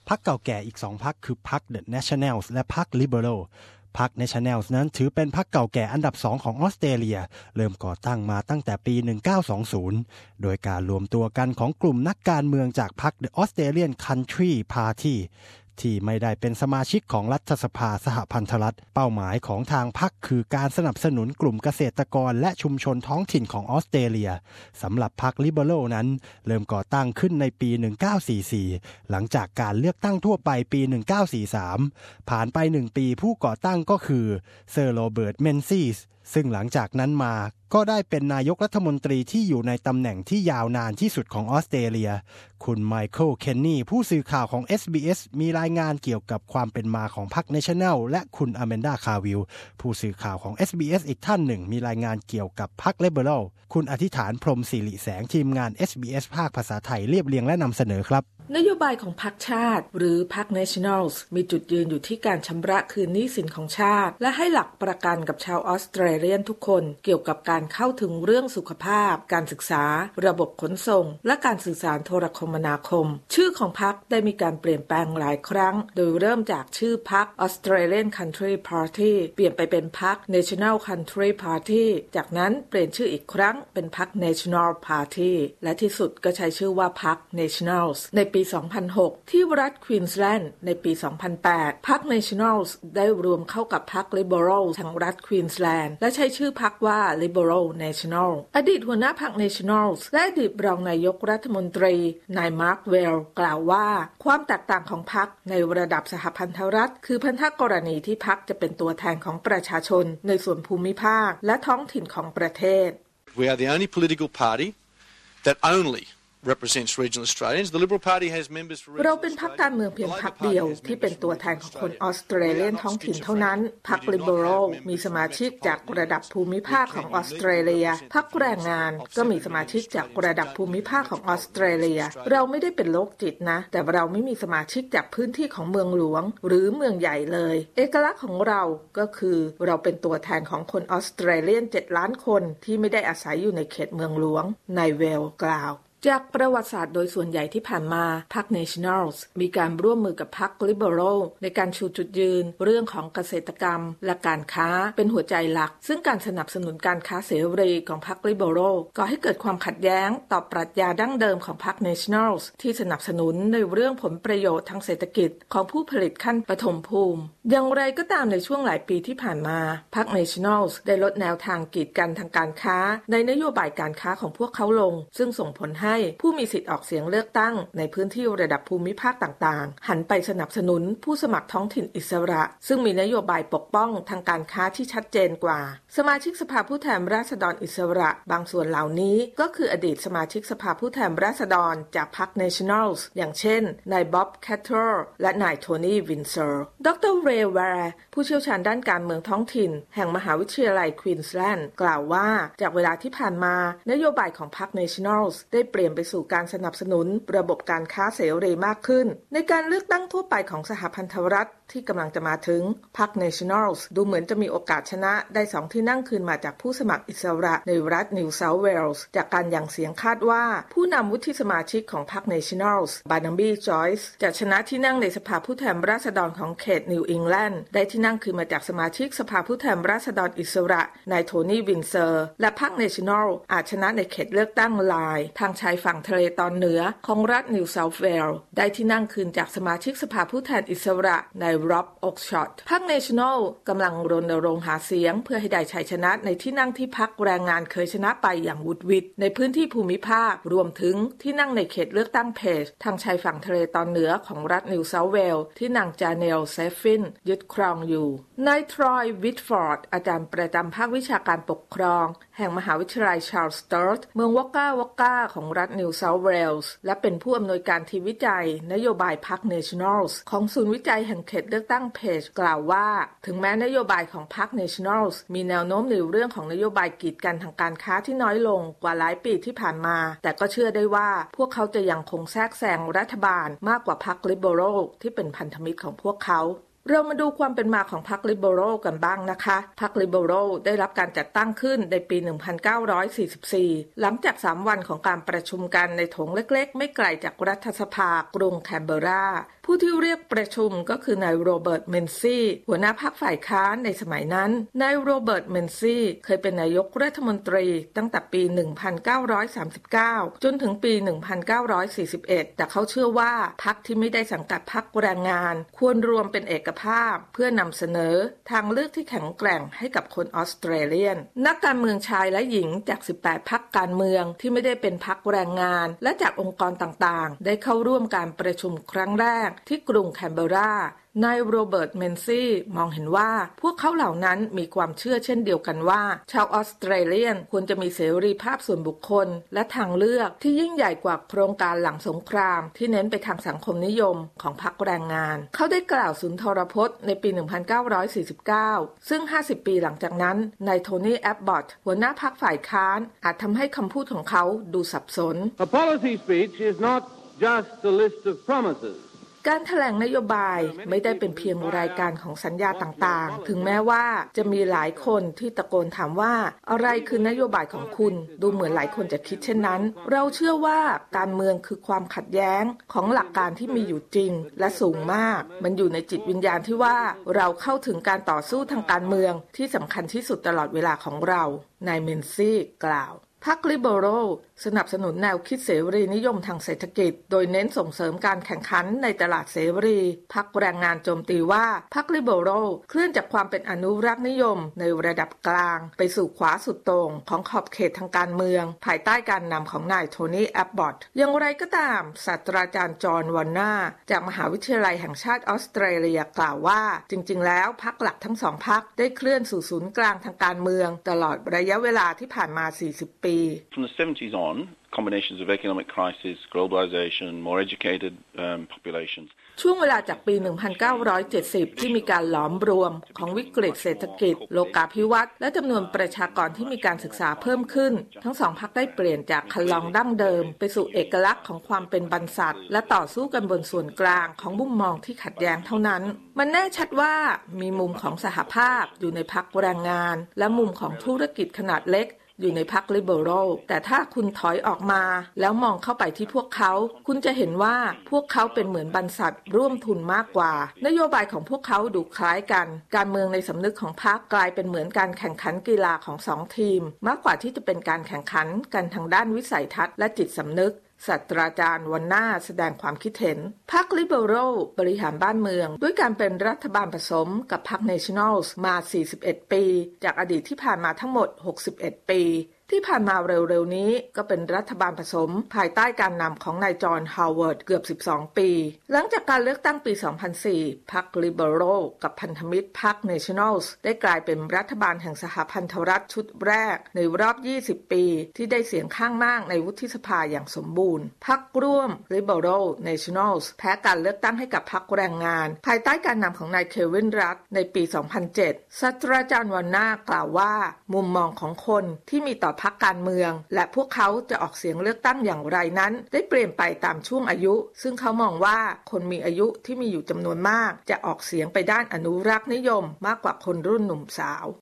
พรรคเก่าแก่อีก2พรรคคือพรรค The Nationals และพรรค Liberal พรรค Nationals นั้นถือเป็นพรรคเก่าแก่อันดับ2ของออสเตรเลียเริ่มก่อตั้งมาตั้งแต่ปี 1920 โดยการรวมตัวกันของกลุ่มนักการเมืองจากพรรค The Australian Country Partyที่ไม่ได้เป็นสมาชิกของรัฐสภาสหพันธรัฐเป้าหมายของทางพรรคคือการสนับสนุนกลุ่มเกษตรกรและชุมชนท้องถิ่นของออสเตรเลียสำหรับพรรค Liberal นั้นเริ่มก่อตั้งขึ้นในปี 1944 หลังจากการเลือกตั้งทั่วไปปี 1943 ผ่านไป1ปีผู้ก่อตั้งก็คือเซอร์โรเบิร์ต เมนซีสซึ่งหลังจากนั้นมาก็ได้เป็นนายกรัฐมนตรีที่อยู่ในตำแหน่งที่ยาวนานที่สุดของออสเตรเลียคุณไมเคิล เคนนีผู้สื่อข่าวของ SBS มีรายงานเกี่ยวกับความเป็นมาของพรรค National และคุณอแมนดา คาวิลผู้สื่อข่าวของ SBS อีกท่านหนึ่งมีรายงานเกี่ยวกับพรรค Liberal คุณอธิษฐานพรหมศิริแสงทีมงาน SBS ภาคภาษาไทยเรียบเรียงและนำเสนอครับนโยบายของพรรคชาติหรือพรรค Nationals มีจุดยืนอยู่ที่การชำระคืนหนี้สินของชาติและให้หลักประกันกับชาวออสเตรเลียนทุกคนเกี่ยวกับการเข้าถึงเรื่องสุขภาพการศึกษาระบบขนส่งและการสื่อสารโทรคมนาคมชื่อของพรรคได้มีการเปลี่ยนแปลงหลายครั้งโดยเริ่มจากชื่อพรรค Australian Country Party เปลี่ยนไปเป็นพรรค National Country Party จากนั้นเปลี่ยนชื่ออีกครั้งเป็นพรรค National Party และที่สุดก็ใช้ชื่อว่าพรรค Nationals ในปี 2006 ที่รัฐควีนส์แลนด์ในปี 2008 พรรค Nationals ได้รวมเข้ากับพรรค Liberal ทางรัฐควีนส์แลนด์และใช้ชื่อพรรคว่า Liberal National อดีตหัวหน้าพรรค Nationals และอดีตรองนายกรัฐมนตรีนายมาร์คเวลกล่าวว่าความแตกต่างของพรรคในระดับสหพันธรัฐคือพันธกรณีที่พรรคจะเป็นตัวแทนของประชาชนในส่วนภูมิภาคและท้องถิ่นของประเทศ We are the only political party that only represents regional Australians. The Liberal Party has members for เราเป็นพรรคการเมืองเพียงพรรคเดียวที่เป็นตัวแทนของคนออสเตรเลียนท้องถิ่นเท่านั้นพรรค Liberal มีสมาชิกจากระดับภูมิภาคของออสเตรเลียพรรคแรงงานก็มีสมาชิกจากระดับภูมิภาคของออสเตรเลียเราไม่ได้เป็นโรคจิตนะแต่เราไม่มีสมาชิกจากพื้นที่ของเมืองหลวงหรือเมืองใหญ่เลยเอกลักษณ์ของเราก็คือเราเป็นตัวแทนของคนออสเตรเลียน7 ล้านคนที่ไม่ได้อาศัยอยู่ในเขตเมืองหลวงนายเวลกล่าวจากประวัติศาสตร์โดยส่วนใหญ่ที่ผ่านมาพรรค Nationals มีการร่วมมือกับพรรค Liberal ในการชูจุดยืนเรื่องของเกษตรกรรมและการค้าเป็นหัวใจหลักซึ่งการสนับสนุนการค้าเสรีของพรรค Liberal ก่อให้เกิดความขัดแย้งต่อปรัชญาดั้งเดิมของพรรค Nationals ที่สนับสนุนในเรื่องผลประโยชน์ทางเศรษฐกิจของผู้ผลิตขั้นปฐมภูมิอย่างไรก็ตามในช่วงหลายปีที่ผ่านมาพรรค Nationals ได้ลดแนวทางกีดกันทางการค้าในนโยบายการค้าของพวกเขาลงซึ่งส่งผลให้ผู้มีสิทธิ์ออกเสียงเลือกตั้งในพื้นที่ระดับภูมิภาคต่างๆหันไปสนับสนุนผู้สมัครท้องถิ่นอิสระซึ่งมีนโยบายปกป้องทางการค้าที่ชัดเจนกว่าสมาชิกสภาผู้แทนราษฎรอิสระบางส่วนเหล่านี้ก็คืออดีตสมาชิกสภาผู้แทนราษฎรจากพรรค Nationals อย่างเช่นนายบ๊อบแคทเทอร์และนายโทนี่วินเซอร์ดรเรย์แวร์ผู้เชี่ยวชาญด้านการเมืองท้องถิ่นแห่งมหาวิทยาลัยควีนส์แลนด์กล่าวว่าจากเวลาที่ผ่านมานโยบายของพรรค Nationals ได้เปลี่ยนไปสู่การสนับสนุนระบบการค้าเสรีมากขึ้นในการเลือกตั้งทั่วไปของสหพันธรัฐที่กำลังจะมาถึงพรรค Nationals ดูเหมือนจะมีโอกาสชนะได้2 ที่นั่งคืนมาจากผู้สมัครอิสระในรัฐ New South Wales จากการหยั่งเสียงคาดว่าผู้นำวุฒิสมาชิกของพรรค Nationals บาร์นาบีจอยส์จะชนะที่นั่งในสภาผู้แทนราษฎรของเขตนิวอิงแลนด์ได้ที่นั่งคืนมาจากสมาชิกสภาผู้แทนราษฎรอิสระนายโทนี่วินเซอร์และพรรค National อาจชนะในเขตเลือกตั้งลายทางชายฝั่งทะเลตอนเหนือของรัฐ New South Wales ได้ที่นั่งคืนจากสมาชิกสภาผู้แทนอิสระนายร็อบอ็อกช็อตพรรค National กำลังรณรงค์หาเสียงเพื่อให้ได้ชัยชนะในที่นั่งที่พรรคแรงงานเคยชนะไปอย่างวุดวิดในพื้นที่ภูมิภาครวมถึงที่นั่งในเขตเลือกตั้งเพจทางชายฝั่งทะเลตอนเหนือของรัฐ New South Wales ที่นางจาเนลเซฟินยึดครองอยู่นายทรอยวิทฟอร์ดอาจารย์ประจำภาควิชาการปกครองแห่งมหาวิทยาลัยชาร์ลสเติร์ตเมืองวอกก้าของรัฐ New South Wales และเป็นผู้อำนวยการทีมวิจัยนโยบายพรรค Nationals ของศูนย์วิจัยแห่งเขตเลือกตั้งเพจกล่าวว่าถึงแม้นโยบายของพรรค Nationals มีแนวโน้มในเรื่องของนโยบายกีดกันทางการค้าที่น้อยลงกว่าหลายปีที่ผ่านมาแต่ก็เชื่อได้ว่าพวกเขาจะยังคงแทรกแซงรัฐบาลมากกว่าพรรค Liberal ที่เป็นพันธมิตรของพวกเขาเรามาดูความเป็นมาของพรรค Liberal กันบ้างนะคะพรรค Liberal ได้รับการจัดตั้งขึ้นในปี 1944 หลังจาก3 วันของการประชุมกันในโถงเล็กๆไม่ไกลจากรัฐสภากรุงแคนเบอราผผู้ที่เรียกประชุมก็คือนายโรเบิร์ตเมนซี่หัวหน้าพรรคฝ่ายค้านในสมัยนั้นนายโรเบิร์ตเมนซี่เคยเป็นนายกรัฐมนตรีตั้งแต่ปี 1939 จนถึงปี 1941 แต่เขาเชื่อว่าพรรคที่ไม่ได้สังกัดพรรคแรงงานควรรวมเป็นเอกภาพเพื่อนำเสนอทางเลือกที่แข็งแกร่งให้กับคนออสเตรเลียนนักการเมืองชายและหญิงจาก18พรรคการเมืองที่ไม่ได้เป็นพรรคแรงงานและจากองค์กรต่างๆได้เข้าร่วมการประชุมครั้งแรกที่กรุงแคนเบอร์รานายโรเบิร์ตเมนซี่มองเห็นว่าพวกเขาเหล่านั้นมีความเชื่อเช่นเดียวกันว่าชาวออสเตรเลียนควรจะมีเสรีภาพส่วนบุคคลและทางเลือกที่ยิ่งใหญ่กว่าโครงการหลังสงครามที่เน้นไปทางสังคมนิยมของพรรคแรงงานเขาได้กล่าวสุนทรพจน์ในปี 1949 ซึ่ง 50 ปีหลังจากนั้นนายโทนี่แอบบอตหัวหน้าพรรคฝ่ายค้านอาจทำให้คำพูดของเขาดูสับสน A policy speech is not just a list of promises การแถลงนโยบายไม่ได้เป็นเพียงรายการของสัญญาต่างๆถึงแม้ว่าจะมีหลายคนที่ตะโกนถามว่าอะไรคือนโยบายของคุณดูเหมือนหลายคนจะคิดเช่นนั้นเราเชื่อว่าการเมืองคือความขัดแย้งของหลักการที่มีอยู่จริงและสูงมากมันอยู่ในจิตวิญญาณที่ว่าเราเข้าถึงการต่อสู้ทางการเมืองที่สำคัญที่สุดตลอดเวลาของเรานายเมนซี่กล่าวพรรคลิเบอรัลสนับสนุนแนวคิดเสรีนิยมทางเศรษฐกิจโดยเน้นส่งเสริมการแข่งขันในตลาดเสรีพรรคแรงงานโจมตีว่าพรรคลิเบอรัลเคลื่อนจากความเป็นอนุรักษ์นิยมในระดับกลางไปสู่ขวาสุดโต่งของขอบเขตทางการเมืองภายใต้การนำของนายโทนี่แอบบอตอย่างไรก็ตามศาสตราจารย์จอห์นวอนนาจากมหาวิทยาลัยแห่งชาติออสเตรเลียกล่าวว่าจริงๆแล้วพรรคหลักทั้งสองพรรคได้เคลื่อนสู่ศูนย์กลางทางการเมืองตลอดระยะเวลาที่ผ่านมา40 ปี From the 70s on, combinations of economic crisis, globalization, more educated populations. ช่วงเวลาจากปี 1970 ที่มีการหลอมรวมของวิกฤตเศรษฐกิจโลกาภิวัตน์และจำนวนประชากรที่มีการศึกษาเพิ่มขึ้นทั้งสองพรรคได้เปลี่ยนจากคันลองดั้งเดิมไปสู่เอกลักษณ์ของความเป็นบรรษัทและต่อสู้กันบนส่วนกลางของมุมมองที่ขัดแย้งเท่านั้นมันแน่ชัดว่ามีมุมของสหภาพอยู่ในพรรคแรงงานและมุมของธุรกิจขนาดเล็กอยู่ในพรรคลิเบอรัลแต่ถ้าคุณถอยออกมาแล้วมองเข้าไปที่พวกเขาคุณจะเห็นว่าพวกเขาเป็นเหมือนบรรษัทร่วมทุนมากกว่านโยบายของพวกเขาดูคล้ายกันการเมืองในสำนึกของพรรคกลายเป็นเหมือนการแข่งขันกีฬาของสองทีมมากกว่าที่จะเป็นการแข่งขันกันทางด้านวิสัยทัศน์และจิตสำนึกศาสตราจารย์วันน่าแสดงความคิดเห็นพรรคลิเบอรัลบริหารบ้านเมืองด้วยการเป็นรัฐบาลผสมกับพรรคเนชั่นแนลส์มา41 ปีจากอดีตที่ผ่านมาทั้งหมด61 ปีที่ผ่านมาเร็วๆนี้ก็เป็นรัฐบาลผสมภายใต้การนำของนายจอห์น ฮาวเวิร์ดเกือบ12 ปีหลังจากการเลือกตั้งปี 2004 พรรคลิเบอรัลกับพันธมิตรพรรคเนชั่นแนลส์ได้กลายเป็นรัฐบาลแห่งสหพันธรัฐชุดแรกในรอบ20 ปีที่ได้เสียงข้างมากในวุฒิสภาอย่างสมบูรณ์พรรคร่วมลิเบอรัลเนชั่นแนลส์แพ้การเลือกตั้งให้กับพรรคแรงงานภายใต้การนำของนายเควินรัฐในปี 2007 ศาสตราจารย์วันน่ากล่าวว่ามุมมองของคนที่มีต่อพรรคการเมืองและพวกเขาจะออกเสียงเลือกตั้งอย่างไรนั้นได้เปลี่ยนไปตามช่วงอายุซึ่งเขามองว่าคนมีอายุที่มีอยู่จำนวนมากจะออกเสียงไปด้านอนุรักษ์นิยมมากกว่าคนรุ่นหนุ่มสาว